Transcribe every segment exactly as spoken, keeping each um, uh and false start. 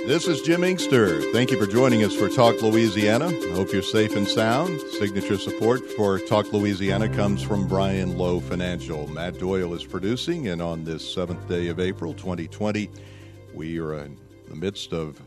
This is Jim Inkster. Thank you for joining us for Talk Louisiana. I hope you're safe and sound. Signature support for Talk Louisiana comes from Brian Lowe Financial. Matt Doyle is producing, and on this seventh day of April, twenty twenty, we are in the midst of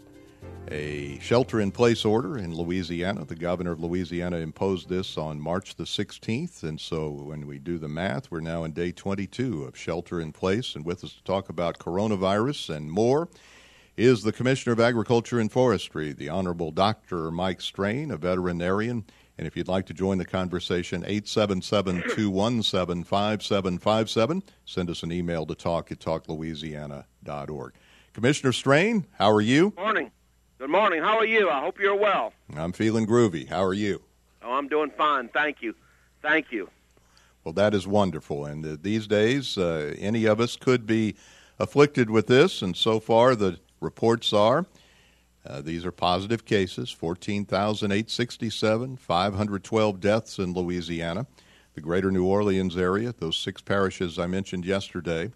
a shelter-in-place order in Louisiana. The governor of Louisiana imposed this on March the sixteenth, and so when we do the math, we're now in day twenty-two of shelter-in-place. And with us to talk about coronavirus and more is the Commissioner of Agriculture and Forestry, the Honorable Doctor Mike Strain, a veterinarian. And if you'd like to join the conversation, eight seven seven, two one seven, five seven five seven. Send us an email to talk at talk louisiana dot org. Commissioner Strain, how are you? Good morning. Good morning. How are you? I hope you're well. I'm feeling groovy. How are you? Oh, I'm doing fine. Thank you. Thank you. Well, that is wonderful. And uh, these days, uh, any of us could be afflicted with this, and so far the reports are, uh, these are positive cases, fourteen thousand eight hundred sixty-seven, five hundred twelve deaths in Louisiana. The greater New Orleans area, those six parishes I mentioned yesterday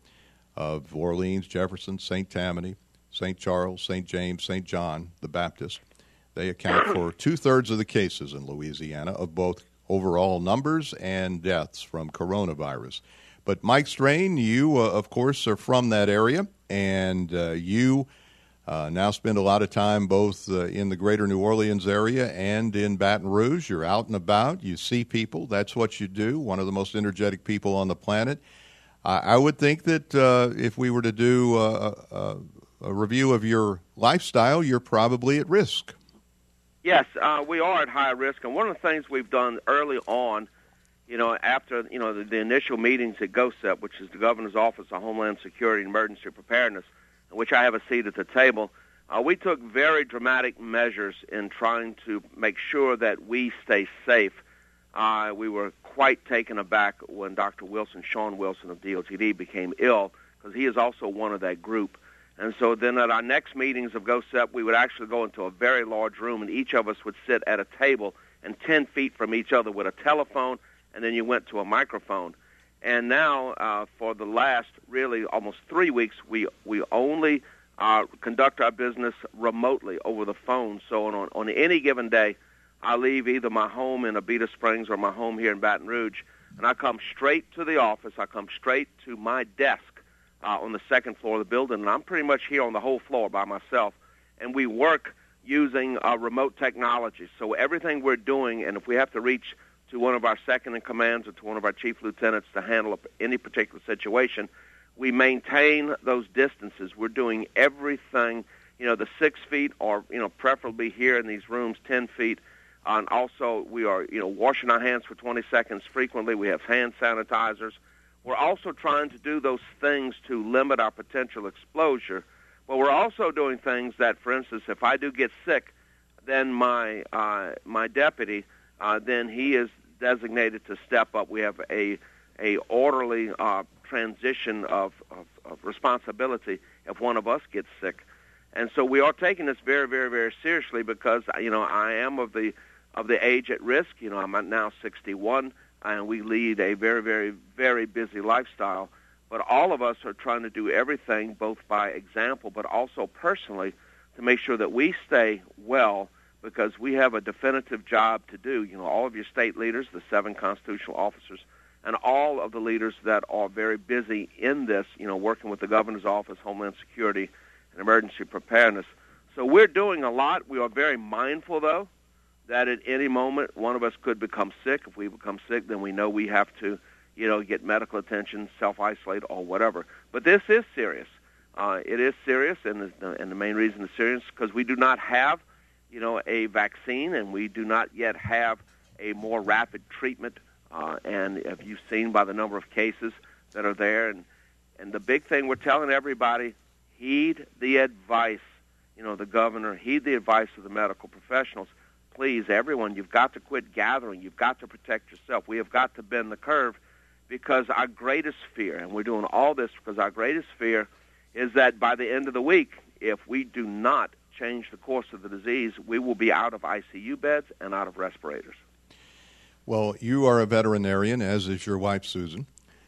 of Orleans, Jefferson, Saint Tammany, Saint Charles, Saint James, Saint John the Baptist, they account for two-thirds of the cases in Louisiana of both overall numbers and deaths from coronavirus. But Mike Strain, you, uh, of course, are from that area, and uh, you uh, now spend a lot of time both uh, in the greater New Orleans area and in Baton Rouge. You're out and about. You see people. That's what you do, one of the most energetic people on the planet. I, I would think that uh, if we were to do uh, a, a review of your lifestyle, you're probably at risk. Yes, uh, we are at high risk, and one of the things we've done early on, you know, after, you know, the, the initial meetings at GOSEP, which is the Governor's Office of Homeland Security and Emergency Preparedness, in which I have a seat at the table, uh, we took very dramatic measures in trying to make sure that we stay safe. Uh, we were quite taken aback when Doctor Wilson, Sean Wilson of D O T D, became ill, because he is also one of that group. And so then at our next meetings of GOSEP, we would actually go into a very large room, and each of us would sit at a table and ten feet from each other with a telephone, and then you went to a microphone. And now, uh, for the last really almost three weeks, we we only uh, conduct our business remotely over the phone. So on, on any given day, I leave either my home in Abita Springs or my home here in Baton Rouge, and I come straight to the office. I come straight to my desk uh, on the second floor of the building, and I'm pretty much here on the whole floor by myself. And we work using uh, remote technology. So everything we're doing, and if we have to reach to one of our second-in-commands or to one of our chief lieutenants to handle any particular situation, we maintain those distances. We're doing everything, you know, the six feet or, you know, preferably here in these rooms, ten feet. And also we are, you know, washing our hands for twenty seconds frequently. We have hand sanitizers. We're also trying to do those things to limit our potential exposure. But we're also doing things that, for instance, if I do get sick, then my uh, my deputy, Uh, then he is designated to step up. We have a a orderly uh, transition of, of, of responsibility if one of us gets sick. And so we are taking this very, very, very seriously because, you know, I am of the of the age at risk. You know, I'm now sixty-one, and we lead a very, very, very busy lifestyle. But all of us are trying to do everything, both by example but also personally, to make sure that we stay well, because we have a definitive job to do. You know, all of your state leaders, the seven constitutional officers, and all of the leaders that are very busy in this, you know, working with the Governor's Office, Homeland Security, and Emergency Preparedness. So we're doing a lot. We are very mindful, though, that at any moment one of us could become sick. If we become sick, then we know we have to, you know, get medical attention, self-isolate, or whatever. But this is serious. Uh, it is serious, and the, and the main reason it's serious is because we do not have you know, a vaccine, and we do not yet have a more rapid treatment. Uh, and if you've seen by the number of cases that are there, and, and the big thing we're telling everybody, heed the advice, you know, the governor, heed the advice of the medical professionals. Please, everyone, you've got to quit gathering. You've got to protect yourself. We have got to bend the curve, because our greatest fear, and we're doing all this because our greatest fear is that by the end of the week, if we do not change the course of the disease, we will be out of I C U beds and out of respirators. Well, you are a veterinarian, as is your wife, Susan,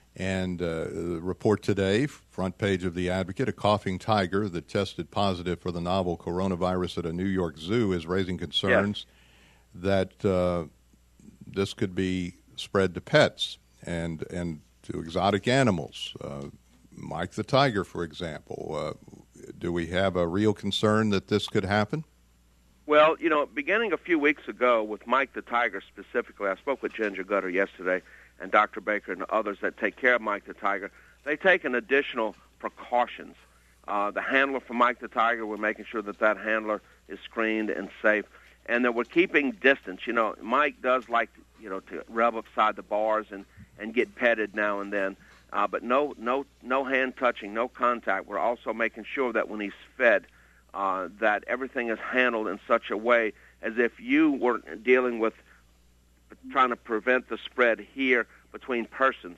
And uh, the report today, front page of the Advocate, a coughing tiger that tested positive for the novel coronavirus at a New York zoo is raising concerns yes. that uh, this could be spread to pets and and to exotic animals. Uh, Mike the tiger, for example. Uh, do we have a real concern that this could happen? Well, you know, beginning a few weeks ago with Mike the tiger specifically, I spoke with Ginger Gutter yesterday and Doctor Baker and others that take care of Mike the tiger. They take an additional precautions. Uh, the handler for Mike the tiger, we're making sure that that handler is screened and safe, and that we're keeping distance. You know, Mike does like, you know, to rub upside the bars and, and get petted now and then, uh, but no, no, no hand touching, no contact. We're also making sure that when he's fed, uh, that everything is handled in such a way as if you were dealing with trying to prevent the spread here between persons.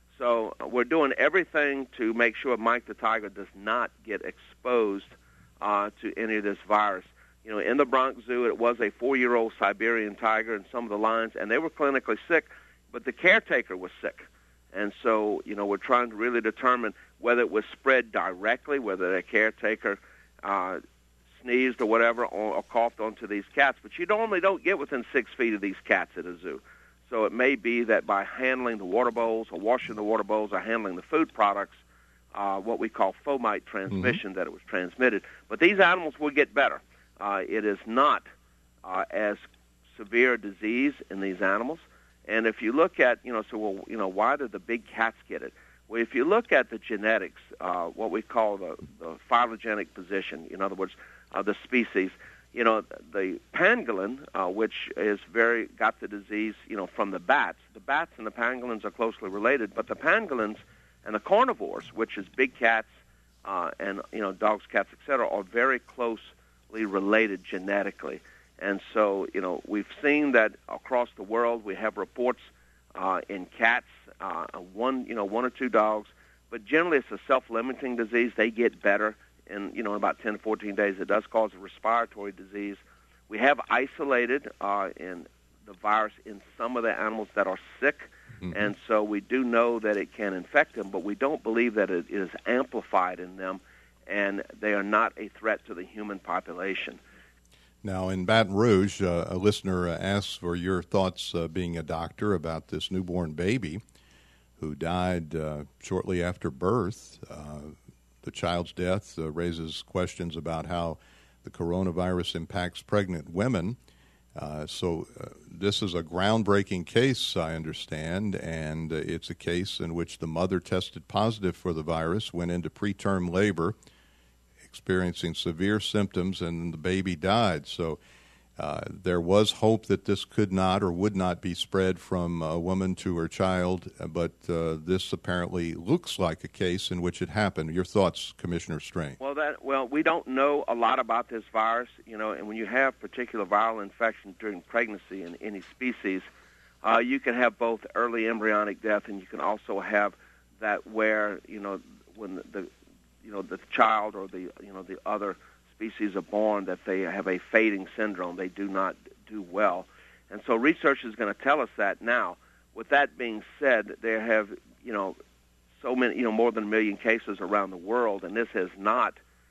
So uh, we're doing everything to make sure Mike the tiger does not get exposed uh, to any of this virus. You know, in the Bronx Zoo, it was a four-year-old Siberian tiger and some of the lions, and they were clinically sick, but the caretaker was sick. And so, you know, we're trying to really determine whether it was spread directly, whether the caretaker uh, sneezed or whatever, or, or coughed onto these cats. But you normally don't get within six feet of these cats at a zoo. So it may be that by handling the water bowls or washing the water bowls or handling the food products, uh, what we call fomite transmission, mm-hmm. that it was transmitted. But these animals will get better. Uh, it is not uh, as severe a disease in these animals. And if you look at, you know, so, well, you know, why did the big cats get it? Well, if you look at the genetics, uh, what we call the, the phylogenetic position, in other words, uh, the species, you know, the pangolin, uh, which is very, got the disease, you know, from the bats. The bats and the pangolins are closely related, but the pangolins and the carnivores, which is big cats uh, and, you know, dogs, cats, et cetera, are very closely related genetically. And so, you know, we've seen that across the world. We have reports uh, in cats, uh, one, you know, one or two dogs, but generally it's a self-limiting disease. They get better in, you know, in about ten to fourteen days. It does cause a respiratory disease. We have isolated uh, in the virus in some of the animals that are sick, mm-hmm. and so we do know that it can infect them, but we don't believe that it is amplified in them, and they are not a threat to the human population. Now, in Baton Rouge, uh, a listener uh, asks for your thoughts, uh, being a doctor, about this newborn baby who died uh, shortly after birth. Uh, the child's death uh, raises questions about how the coronavirus impacts pregnant women. Uh, so uh, this is a groundbreaking case, I understand, and uh, it's a case in which the mother tested positive for the virus, went into preterm labor, experiencing severe symptoms, and the baby died. So uh, there was hope that this could not or would not be spread from a woman to her child, but uh, this apparently looks like a case in which it happened. Your thoughts, Commissioner Strain? Well, that well, we don't know a lot about this virus, you know, and when you have particular viral infection during pregnancy in any species, uh, you can have both early embryonic death, and you can also have that where, you know, when the, the you know, the child or the, you know, the other species are born, that they have a fading syndrome. They do not do well. And so research is going to tell us that now. With that being said, there have, you know, so many, you know, more than a million cases around the world, and this has not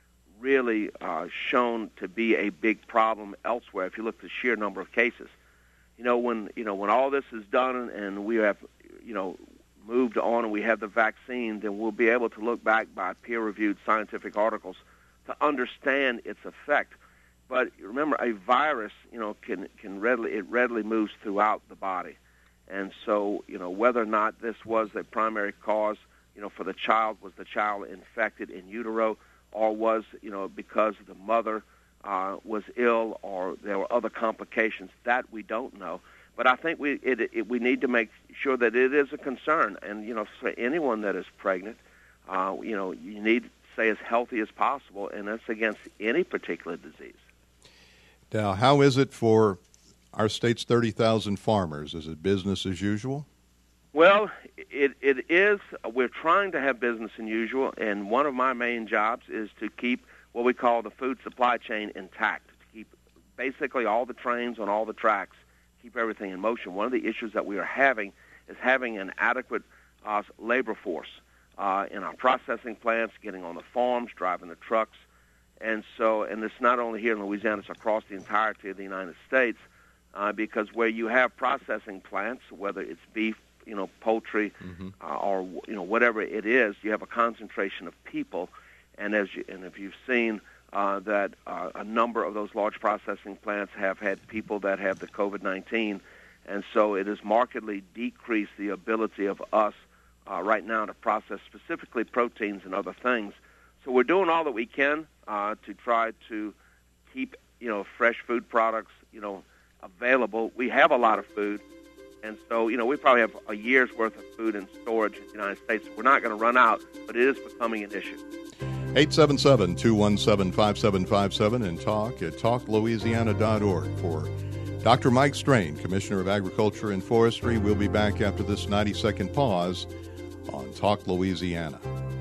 really uh, shown to be a big problem elsewhere if you look at the sheer number of cases. You know, when, you know, when all this is done and we have, you know, moved on and we have the vaccine, then we'll be able to look back by peer-reviewed scientific articles to understand its effect. But remember, a virus, you know, can can readily it readily moves throughout the body, and so, you know, whether or not this was the primary cause, you know, for the child, was the child infected in utero, or was, you know, because the mother uh, was ill, or there were other complications, that we don't know. But I think we it, it, we need to make sure that it is a concern. And, you know, for anyone that is pregnant, uh, you know, you need to stay as healthy as possible, and that's against any particular disease. Now, how is it for our state's thirty thousand farmers? Is it business as usual? Well, it, it is. We're trying to have business as usual, and one of my main jobs is to keep what we call the food supply chain intact, to keep basically all the trains on all the tracks, keep everything in motion. One of the issues that we are having is having an adequate uh, labor force uh, in our processing plants, getting on the farms, driving the trucks. And so, and it's not only here in Louisiana, it's across the entirety of the United States, uh, because where you have processing plants, whether it's beef, you know, poultry, mm-hmm. uh, or, you know, whatever it is, you have a concentration of people. And as you, and if you've seen uh, that uh, a number of those large processing plants have had people that have the COVID nineteen, and so it has markedly decreased the ability of us uh, right now to process specifically proteins and other things. So we're doing all that we can uh, to try to keep, you know, fresh food products, you know, available. We have a lot of food, and so, you know, we probably have a year's worth of food in storage in the United States. We're not going to run out, but it is becoming an issue. eight seven seven, two one seven, five seven five seven and talk at talk louisiana dot org. For Doctor Mike Strain, Commissioner of Agriculture and Forestry, we'll be back after this ninety-second pause on Talk Louisiana.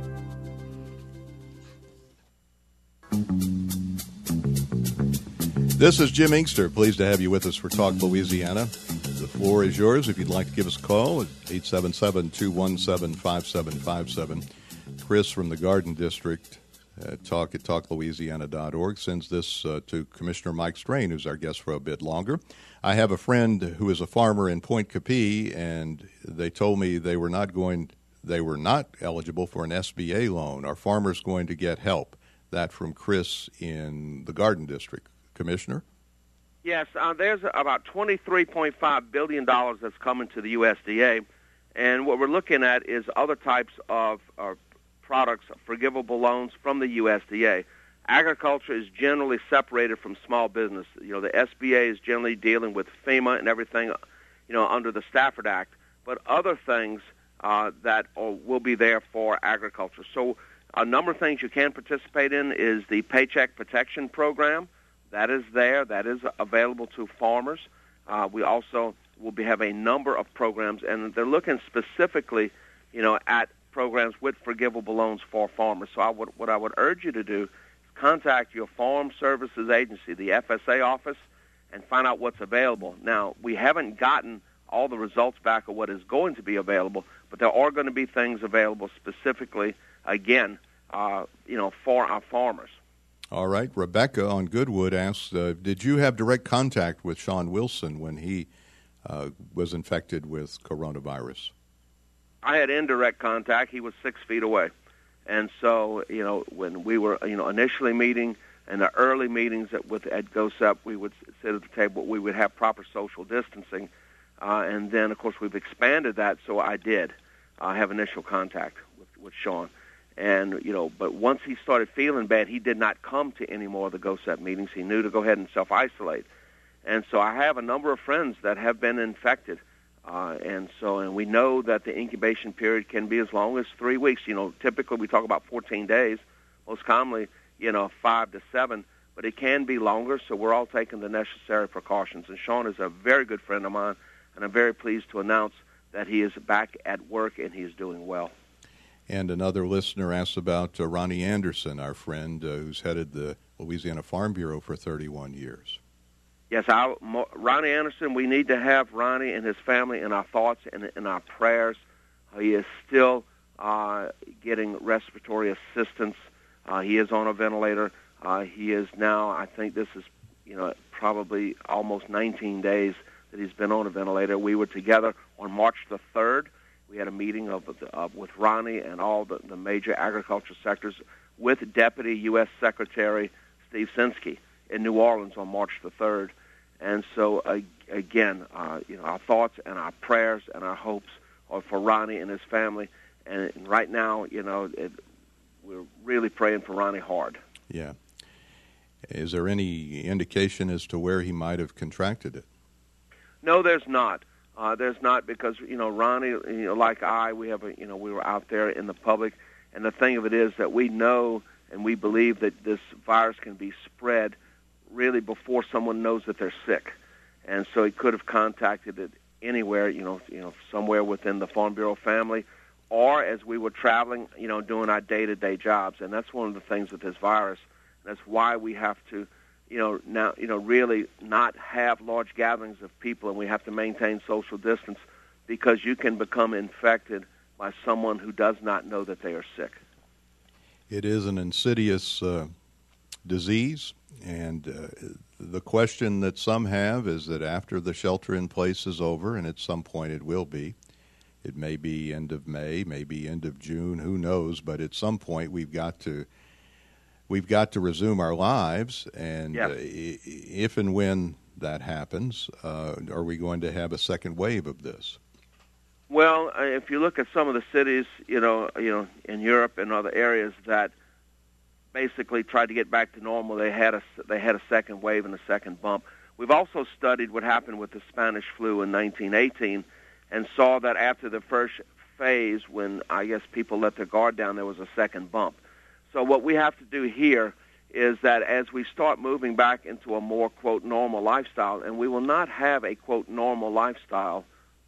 This is Jim Inkster. Pleased to have you with us for Talk Louisiana. The floor is yours if you'd like to give us a call at eight seven seven, two one seven, five seven five seven. Chris from the Garden District, uh, talk at talk louisiana dot org, sends this uh, to Commissioner Mike Strain, who's our guest for a bit longer. I have a friend who is a farmer in Point Capee, and they told me they were not going, they were not eligible for an S B A loan. Are farmers going to get help? That from Chris in the Garden District. Commissioner? Yes, uh, there's about twenty-three point five billion dollars that's coming to the U S D A, and what we're looking at is other types of uh, products, forgivable loans from the U S D A. Agriculture is generally separated from small business. You know, the S B A is generally dealing with FEMA and everything, you know, under the Stafford Act, but other things uh, that are, will be there for agriculture. So a number of things you can participate in is the Paycheck Protection Program. That is there. That is available to farmers. Uh, we also will be, have a number of programs, and they're looking specifically, you know, at programs with forgivable loans for farmers. So I would, what I would urge you to do is contact your Farm Services Agency, the F S A office, and find out what's available. Now, we haven't gotten all the results back of what is going to be available, but there are going to be things available specifically, again, uh, you know, for our farmers. All right. Rebecca on Goodwood asks, uh, did you have direct contact with Sean Wilson when he uh, was infected with coronavirus? I had indirect contact. He was six feet away. And so, you know, when we were, you know, initially meeting in the early meetings at, with Ed Gosep, we would sit at the table. We would have proper social distancing. Uh, and then, of course, we've expanded that, so I did uh, have initial contact with, with Sean. And, you know, but once he started feeling bad, he did not come to any more of the Gosep meetings. He knew to go ahead and self-isolate. And so I have a number of friends that have been infected. Uh, and so, and we know that the incubation period can be as long as three weeks. You know, typically we talk about fourteen days, most commonly, you know, five to seven, but it can be longer, so we're all taking the necessary precautions. And Sean is a very good friend of mine, and I'm very pleased to announce that he is back at work and he's doing well. And another listener asked about uh, Ronnie Anderson, our friend uh, who's headed the Louisiana Farm Bureau for thirty-one years. Yes, I, Ronnie Anderson, we need to have Ronnie and his family in our thoughts and in our prayers. Uh, he is still uh, getting respiratory assistance. Uh, he is on a ventilator. Uh, he is now, I think this is, you know, probably almost nineteen days that he's been on a ventilator. We were together on March the third. We had a meeting of, of with Ronnie and all the, the major agriculture sectors with Deputy U S Secretary Steve Sinskey in New Orleans on March the third. And so, uh, again, uh, you know, our thoughts and our prayers and our hopes are for Ronnie and his family. And right now, you know, it, we're really praying for Ronnie hard. Yeah. Is there any indication as to where he might have contracted it? No, there's not. Uh, there's not because, you know, Ronnie, you know, like I, we have a, you know, we were out there in the public. And the thing of it is that we know and we believe that this virus can be spread really before someone knows that they're sick. And so he could have contacted it anywhere, you know, you know, somewhere within the Farm Bureau family, or as we were traveling, you know, doing our day-to-day jobs. And that's one of the things with this virus. That's why we have to, you know, now, you know, really not have large gatherings of people, and we have to maintain social distance because you can become infected by someone who does not know that they are sick. It is an insidious uh, disease, and uh, the question that some have is that after the shelter-in-place is over, and at some point it will be, it may be end of May, maybe end of June, who knows, but at some point we've got to we've got to resume our lives, and yeah. uh, if and when that happens, uh, are we going to have a second wave of this? Well, if you look at some of the cities, you know, you know, in Europe and other areas that basically tried to get back to normal, they had a they had a second wave and a second bump. We've also studied what happened with the Spanish flu in nineteen eighteen, and saw that after the first phase, when I guess people let their guard down, there was a second bump. So what we have to do here is that as we start moving back into a more, quote, normal lifestyle, and we will not have a, quote, normal lifestyle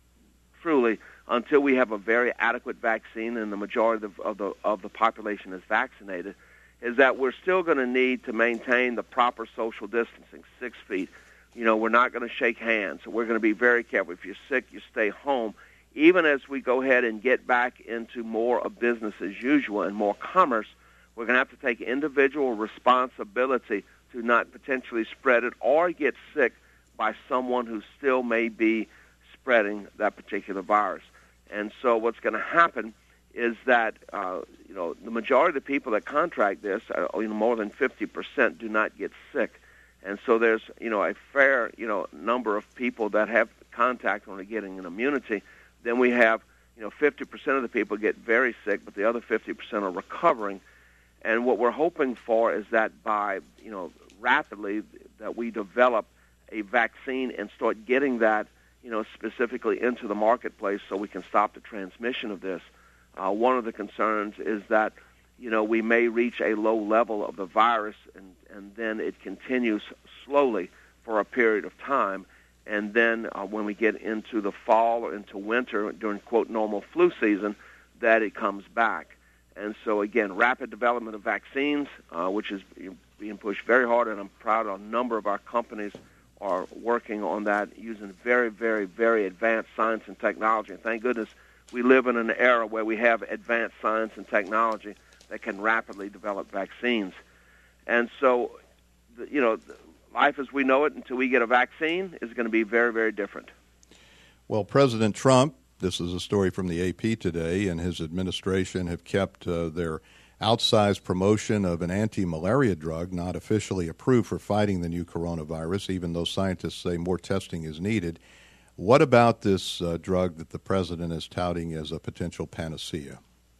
truly until we have a very adequate vaccine and the majority of, of the of the population is vaccinated, is that we're still going to need to maintain the proper social distancing, six feet. You know, we're not going to shake hands. So we're going to be very careful. If you're sick, you stay home. Even as we go ahead and get back into more of business as usual and more commerce, we're going to have to take individual responsibility to not potentially spread it or get sick by someone who still may be spreading that particular virus. And so what's going to happen is that, uh, you know, the majority of the people that contract this, uh, you know, more than fifty percent do not get sick. And so there's, you know, a fair, you know, number of people that have contact when they're getting an immunity. Then we have, you know, fifty percent of the people get very sick, but the other fifty percent are recovering. And what we're hoping for is that by, you know, rapidly that we develop a vaccine and start getting that, you know, specifically into the marketplace so we can stop the transmission of this. Uh, one of the concerns is that, you know, we may reach a low level of the virus and, and then it continues slowly for a period of time. And then uh, when we get into the fall or into winter during, quote, normal flu season, that it comes back. And so, again, rapid development of vaccines, uh, which is being pushed very hard, and I'm proud a number of our companies are working on that using very, very, very advanced science and technology. And thank goodness we live in an era where we have advanced science and technology that can rapidly develop vaccines. And so, you know, life as we know it until we get a vaccine is going to be very, very different. Well, President Trump, this is a story from the A P today, and his administration have kept uh, their outsized promotion of an anti-malaria drug not officially approved for fighting the new coronavirus, even though scientists say more testing is needed. What about this uh, drug that the president is touting as a potential panacea?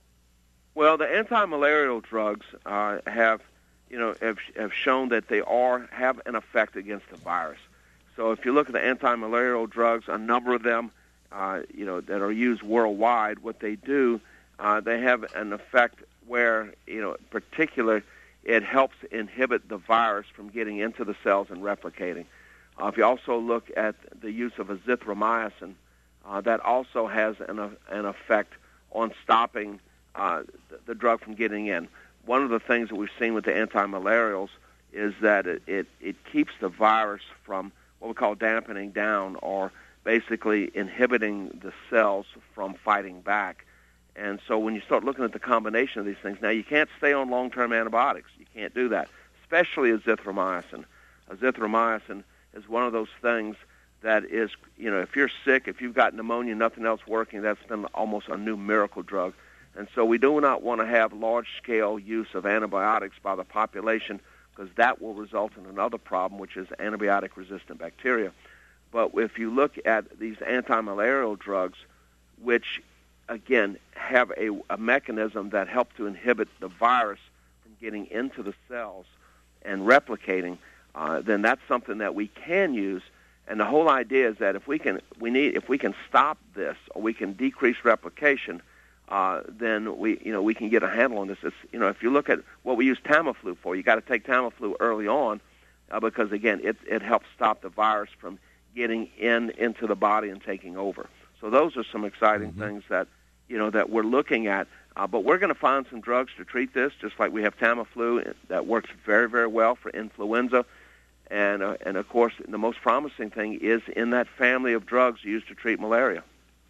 Well, the anti-malarial drugs uh, have, you know, have, have shown that they are have an effect against the virus. So if you look at the anti-malarial drugs, a number of them, uh, you know, that are used worldwide, what they do, uh, they have an effect where, you know, in particular, it helps inhibit the virus from getting into the cells and replicating. Uh, if you also look at the use of azithromycin, uh, that also has an, uh, an effect on stopping uh, the, the drug from getting in. One of the things that we've seen with the antimalarials is that it, it, it keeps the virus from what we call dampening down, or basically inhibiting the cells from fighting back. And so when you start looking at the combination of these things, now you can't stay on long-term antibiotics. You can't do that, especially azithromycin. Azithromycin is one of those things that is, you know, if you're sick, if you've got pneumonia, nothing else working, that's been almost a new miracle drug. And so we do not want to have large-scale use of antibiotics by the population, because that will result in another problem, which is antibiotic-resistant bacteria. But if you look at these anti-malarial drugs, which, again, have a, a mechanism that helps to inhibit the virus from getting into the cells and replicating, uh, then that's something that we can use. And the whole idea is that if we can, we need, if we can stop this, or we can decrease replication, uh, then we, you know, we can get a handle on this. It's, you know, if you look at what we use Tamiflu for, you got to take Tamiflu early on, uh, because again, it it helps stop the virus from getting in into the body and taking over. So those are some exciting mm-hmm. things that, you know, that we're looking at. Uh, but we're going to find some drugs to treat this, just like we have Tamiflu that works very, very well for influenza. And, uh, and of course, the most promising thing is in that family of drugs used to treat malaria.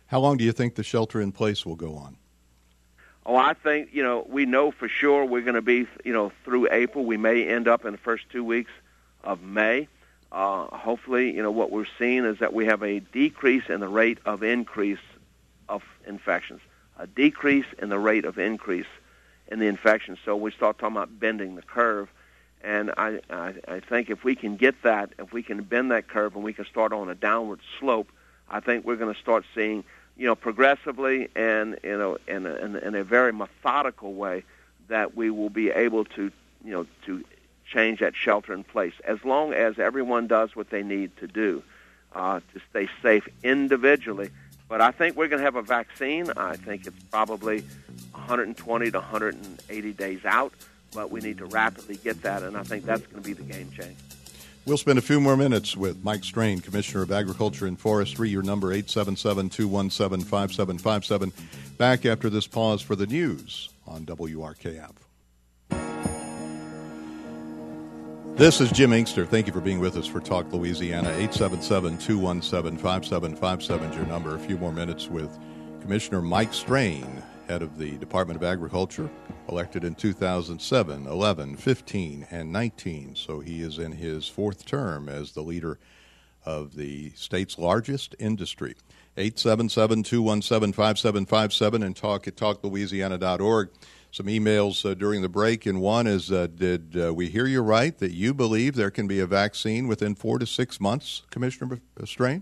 How long do you think the shelter in place will go on? Oh, I think, you know, we know for sure we're going to be, you know, through April. We may end up in the first two weeks of May. Uh, hopefully, you know, what we're seeing is that we have a decrease in the rate of increase of infections, a decrease in the rate of increase in the infections. So we start talking about bending the curve. And I, I, I think if we can get that, if we can bend that curve and we can start on a downward slope, I think we're going to start seeing, you know, progressively and, you know, in a, in, in a very methodical way that we will be able to, you know, to change that shelter in place, as long as everyone does what they need to do uh, to stay safe individually. But I think we're going to have a vaccine. I think it's probably one hundred twenty to one hundred eighty days out, but we need to rapidly get that, and I think that's going to be the game change. We'll spend a few more minutes with Mike Strain, Commissioner of Agriculture and Forestry. Your number, eight seven seven, two one seven, five seven five seven. Back after this pause for the news on W R K F. This is Jim Inkster. Thank you for being with us for Talk Louisiana. eight seven seven, two one seven, five seven five seven is your number. A few more minutes with Commissioner Mike Strain, head of the Department of Agriculture, elected in two thousand seven, eleven, fifteen, and nineteen. So he is in his fourth term as the leader of the state's largest industry. eight seven seven, two one seven, five seven five seven and talk at talk louisiana dot org. Some emails uh, during the break, and one is, uh, did uh, we hear you right that you believe there can be a vaccine within four to six months, Commissioner Strain?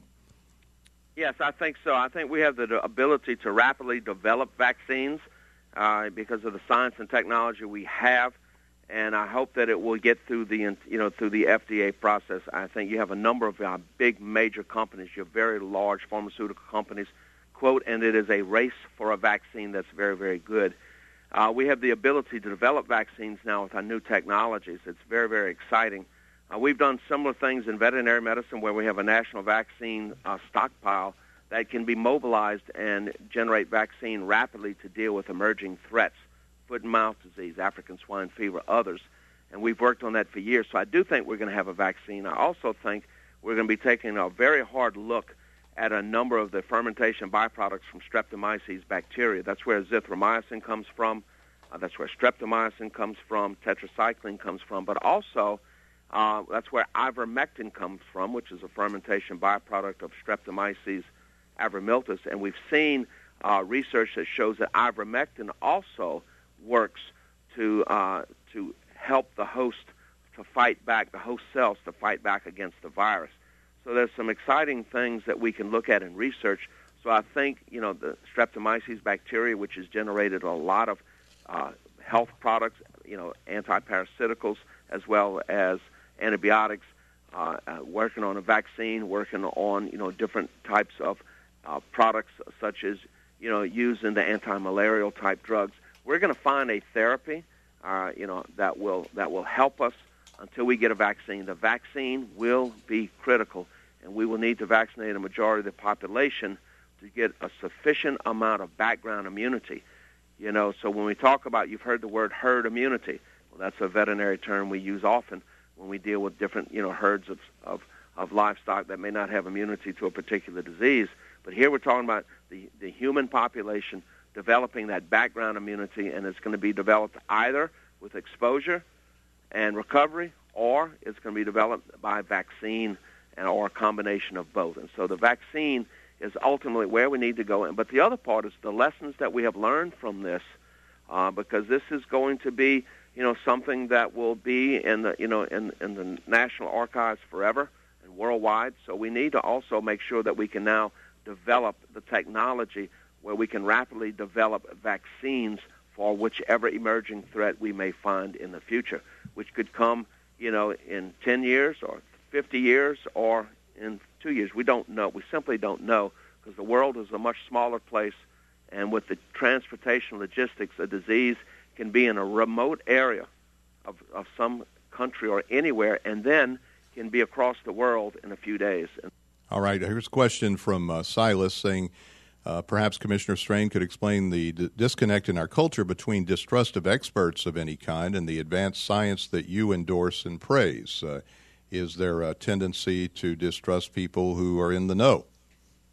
Yes, I think so. I think we have the ability to rapidly develop vaccines uh, because of the science and technology we have, and I hope that it will get through the you know through the F D A process. I think you have a number of uh, big major companies, you have very large pharmaceutical companies, quote, and it is a race for a vaccine that's very, very good. Uh, we have the ability to develop vaccines now with our new technologies. It's very, very exciting. Uh, we've done similar things in veterinary medicine where we have a national vaccine uh, stockpile that can be mobilized and generate vaccine rapidly to deal with emerging threats, foot and mouth disease, African swine fever, others. And we've worked on that for years. So I do think we're going to have a vaccine. I also think we're going to be taking a very hard look at a number of the fermentation byproducts from Streptomyces bacteria. That's where azithromycin comes from. Uh, that's where streptomycin comes from, tetracycline comes from, but also uh, that's where ivermectin comes from, which is a fermentation byproduct of Streptomyces avermiltus. And we've seen uh, research that shows that ivermectin also works to uh, to help the host to fight back, the host cells to fight back against the virus. So there's some exciting things that we can look at in research. So I think, you know, the Streptomyces bacteria, which has generated a lot of uh, health products, you know, antiparasiticals as well as antibiotics, uh, uh, working on a vaccine, working on, you know, different types of uh, products such as, you know, using the anti-malarial type drugs. We're going to find a therapy, uh, you know, that will that will help us until we get a vaccine. The vaccine will be critical, and we will need to vaccinate a majority of the population to get a sufficient amount of background immunity. You know, so when we talk about, you've heard the word herd immunity. Well, that's a veterinary term we use often when we deal with different, you know, herds of, of, of livestock that may not have immunity to a particular disease. But here we're talking about the, the human population developing that background immunity, and it's going to be developed either with exposure and recovery, or it's going to be developed by vaccine and or a combination of both. And so the vaccine is ultimately where we need to go in. But the other part is the lessons that we have learned from this, uh, because this is going to be, you know, something that will be in the, you know, in, in the National Archives forever and worldwide. So we need to also make sure that we can now develop the technology where we can rapidly develop vaccines for whichever emerging threat we may find in the future, which could come, you know, in ten years or fifty years or in two years. We don't know. We simply don't know, because the world is a much smaller place, and with the transportation logistics, a disease can be in a remote area of, of some country or anywhere, and then can be across the world in a few days. All right. Here's a question from uh, Silas saying, Uh, perhaps Commissioner Strain could explain the d- disconnect in our culture between distrust of experts of any kind and the advanced science that you endorse and praise. Uh, is there a tendency to distrust people who are in the know?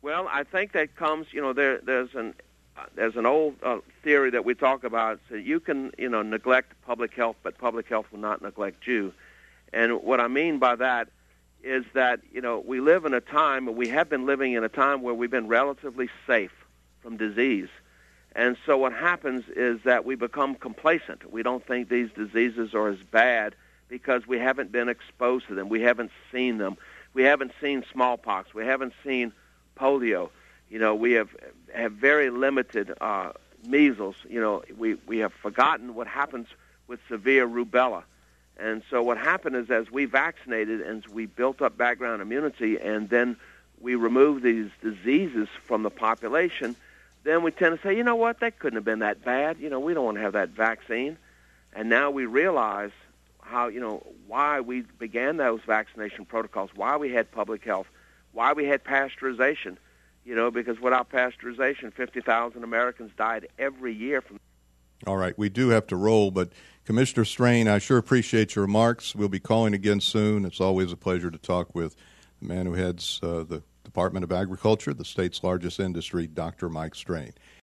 Well, I think that comes, you know, there there's an uh, there's an old uh, theory that we talk about. So you can, you know, neglect public health, but public health will not neglect you. And what I mean by that is that, you know, we live in a time, and we have been living in a time where we've been relatively safe from disease. And so what happens is that we become complacent. We don't think these diseases are as bad because we haven't been exposed to them. We haven't seen them. We haven't seen smallpox. We haven't seen polio. You know, we have have very limited uh, measles. You know, we, we have forgotten what happens with severe rubella. And so what happened is as we vaccinated and we built up background immunity and then we removed these diseases from the population, then we tend to say, you know what, that couldn't have been that bad. You know, we don't want to have that vaccine. And now we realize how, you know, why we began those vaccination protocols, why we had public health, why we had pasteurization, you know, because without pasteurization, fifty thousand Americans died every year from. All right, we do have to roll, but Commissioner Strain, I sure appreciate your remarks. We'll be calling again soon. It's always a pleasure to talk with the man who heads uh, the Department of Agriculture, the state's largest industry, Doctor Mike Strain.